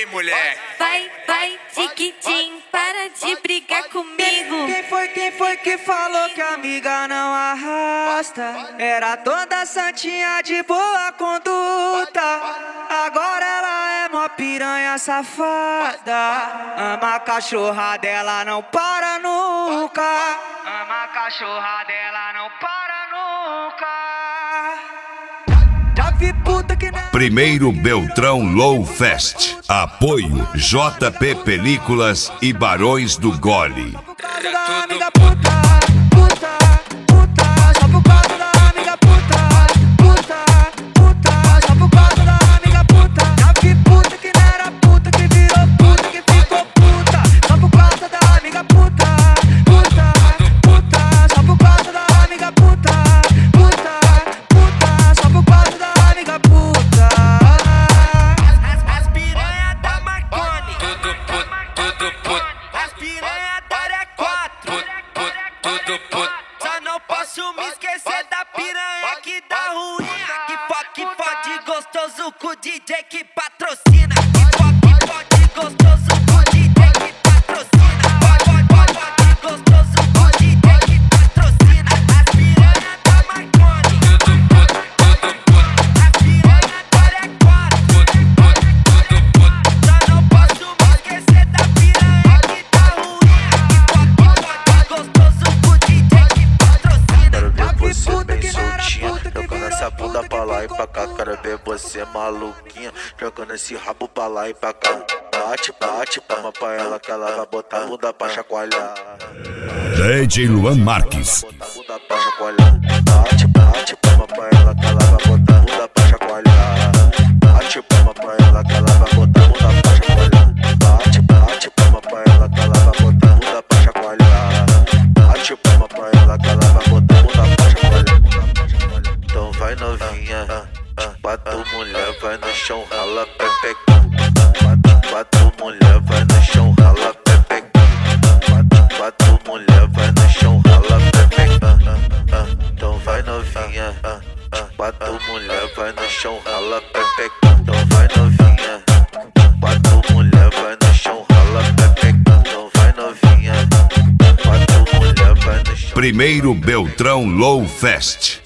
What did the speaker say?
moleque. Vai, tiquitim, para de brigar comigo. Quem foi que falou que a amiga não arrasta? Era toda santinha de boa conduta. Agora ela é mó piranha safada. Ama a cachorra dela, não para nunca. Ama a cachorra dela, não para nunca. Já vi puta que não... Primeiro Beltrão Low Fest. Apoio JP Películas e Barões do Gole. Só por causa da amiga puta, só por causa da amiga puta, só por causa da amiga puta. Já vi puta que não era puta, que virou puta, que ficou puta. Só por causa da amiga puta, só por causa da amiga puta, só por causa da amiga puta. As piranha da Marconi, tudo puto. As piranha da Área 4, tudo puto. Só não posso me esquecer da piranha que dá ruim. Que fode gostoso com o DJ que patrocina. Que fode gostoso com o DJ que patrocina. Fode gostoso com o DJ que patrocina. As piranha da Marconi, tudo puto. As piranha da Área 4, tudo puto. Só não posso me esquecer da piranha que dá ruim. Que fode gostoso com o DJ que patrocina. Quero ver você bem soltinha, jogando essa bunda pra lá e pra cá. Quero ver você maluquinha, jogando esse rabo pra lá e pra cá. Bate, palma pra ela que ela vai botar a bunda pra chacoalhar. DJ Luan Marques. Botar a bunda pra chacoalhar. Bate, palma pra ela que ela vai botar a bunda pra chacoalhar. Bate, palma pra ela que ela vai botar a bunda pra chacoalhar. Bate, palma pra ela que ela vai botar a bunda pra chacoalhar. Bate, palma pra ela que ela vai botar a bunda pra chacoalhar. Então vai novinha, bate mulher, vai no chão, rala pepeca. Bate mulher, vai no chão, rala pepeca. Bate mulher, vai no chão, rala pepeca. Então vai novinha, bate mulher, vai no chão, rala pepeca. Então vai novinha, bate mulher, vai no chão, rala pepeca. Então vai novinha, bate mulher, vai no chão. Primeiro Beltrão Low Fest.